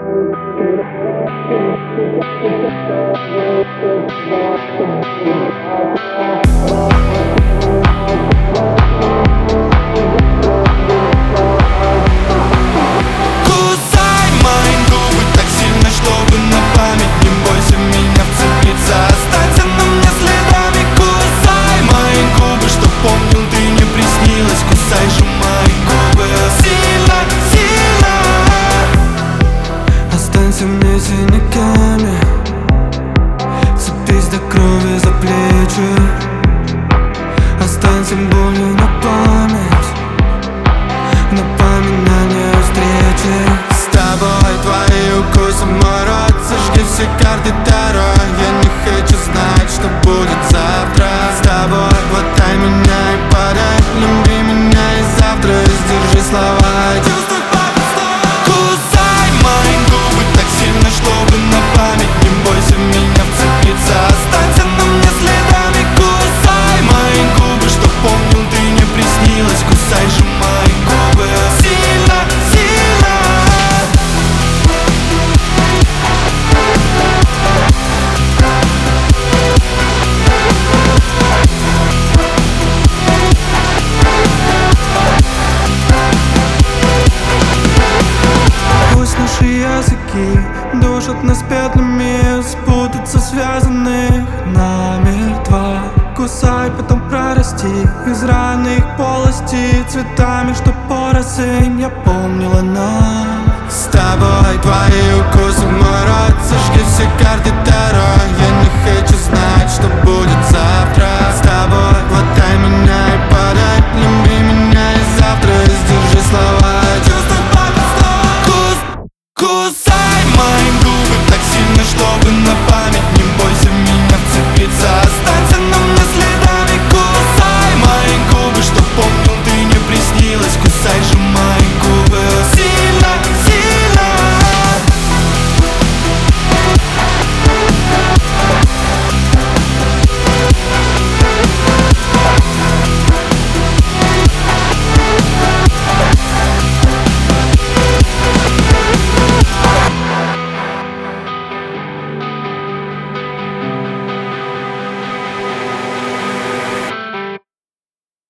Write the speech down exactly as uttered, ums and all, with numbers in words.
Кусай мои губы так сильно, чтобы на память. Не бойся меня вцепиться, останься на мне следами. Кусай мои губы, чтоб помнил, ты не приснилась. Кусай же мои губы сильно, сильно. Останься мне синяками, цепись до крови за плечи. Останься болью на память, напоминание о встрече. С тобой твои укусы, мой рот, сожги все карты Таро. Я не хочу знать, что будет завтра. С тобой хватай меня и подай, люби меня и завтра сдержи слова. Чувствуй потенциал. Кусай мои губы так сильно, чтобы на память. Не бойся меня вцепиться, останься на мне следами. Кусай мои губы, чтоб помнил, ты не приснилась. Кусай же мои губы сильно, сильно. Пусть наши языки душат нас пятнами, спутаться связанных намертво. Кусай, потом прорасти из раны их полости цветами, что поросль. Я помнила нас. С тобой твои укусы, мой рот, сожги все карты Таро. Я не хочу знать, что будет завтра. С тобой хватай меня и подай, люби меня и завтра сдержи слова. Чувствуй потенциал. Кус, кус.